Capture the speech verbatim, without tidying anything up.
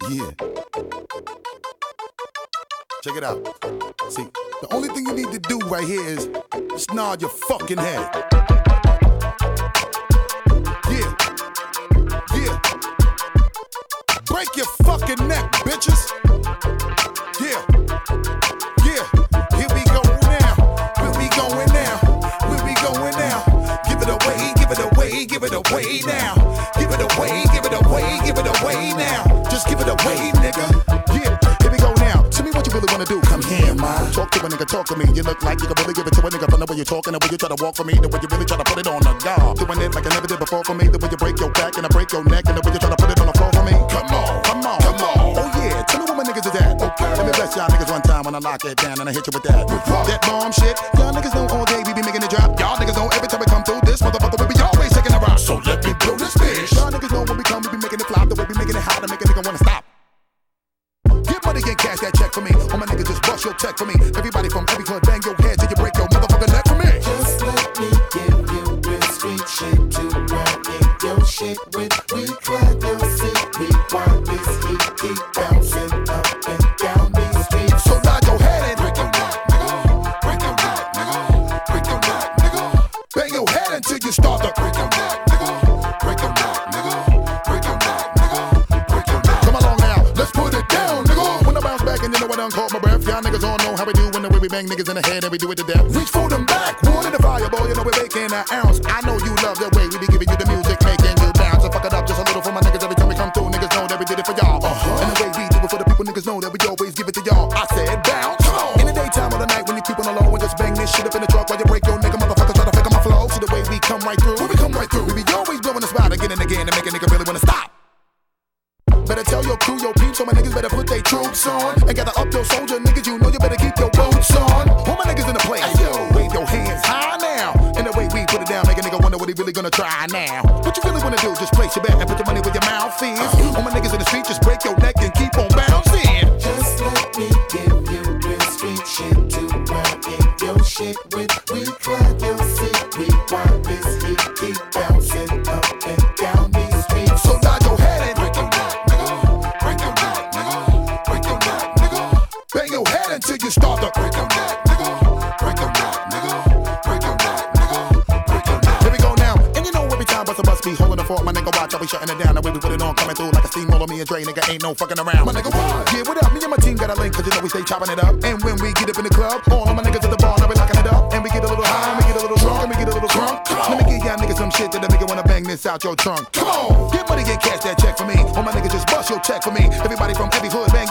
Yeah. Check it out. See, the only thing you need to do right here is just nod your fucking head. Yeah. Yeah. Break your fucking neck, bitches. Yeah. Yeah. Here we go now. Where we going now? Where we going now? Give it away, give it away, give it away now. Give it away, give it away, give it away now. Just give it away, nigga. Yeah. Here we go now. Tell me what you really wanna do. Come here, man. Talk to a nigga, talk to me. You look like you can really give it to a nigga from the way you're talking, the way you try to walk for me, the way you really try to put it on the guard. Doing it like I never did before for me, the way you break your back and I break your neck, and the way you try to put it on the floor for me. Come on, come on, come on. Oh yeah, tell me where my niggas is at. Okay. Let me bless y'all niggas one time when I lock it down and I hit you with that. With that bomb shit. Y'all niggas know all day we be making it drop. Y'all niggas know every time we come through this motherfucker we be always taking a rock. So let me blow this bitch. Y'all niggas know when we come we be making it flop, the way we making it hot to make a nigga wanna stop. Get money and cash that check for me. All my niggas just bust your check for me. Everybody from every hood bang your head till you break your motherfucking neck for me. Just let me give you real street shit to run in your shit with. We clap your seat, we want this heat keep bouncing up and down these streets. So nod your head and break your neck, nigga. Break your neck, nigga. Break your neck, nigga. Bang your head until you start to break your neck, nigga. Break your neck, nigga. Break your neck, nigga. Break your neck. Come along now, let's put it down, nigga. When I bounce back and you know I done caught my breath. Y'all niggas all know how we do when the way we bang niggas in the head and we do it to death. Reach for them back, one in the fire, boy, you know we're making an ounce. I know you love the way we be giving you the music, making you bounce. So fuck it up just a little for my niggas every time we come through. Niggas know that we did it for y'all. Uh-huh. And the way we do it for the people, niggas know that we always give it to y'all. I said bounce. In the daytime or the night when you keep on the low and just bang this shit up in the truck while you break your nigga motherfuckers try to fake on my flow. See the way we come right through. When we come right through, we be always blowing the spot again and again to make a nigga really wanna stop. Better tell your crew, your peeps, so my niggas better put they troops on. And gather up your soldier niggas, you know you better keep your boots on. All my niggas in the place, yo, wave your hands high now. And the way we put it down, make a nigga wonder what he really gonna try now. What you really wanna do, just place your bet and put your money where your mouth is. All my niggas in the street, just break your neck and keep on bouncing. Just let me give you real street shit to run in your shit with. We clap your seat, we want this heat keep bouncing up and down these streets. So nod your head and break your neck, nigga. Break your neck, nigga. Break your neck, nigga. bang your head until you start to break your neck, nigga. Break your neck, nigga. Break your neck, nigga. Break your neck. Here we go now, and you know every time bust a bus be holding the fort, my nigga watch, I be shutting it down. The way we put it on, coming through like a steamroller. Me and Dre, nigga ain't no fucking around. My nigga, what? Yeah, what up? Me and my team got a link, cause you know we stay chopping it up. And when we get up in the club, all of my niggas at the bar, now we locking it up. And we get a little high, and we get a little drunk, and we get a little drunk. Let me give y'all niggas some shit that'll make you wanna bang this out your trunk. Come on, get money, get cash that check for me. All my niggas just bust your check for me. Everybody from every hood bang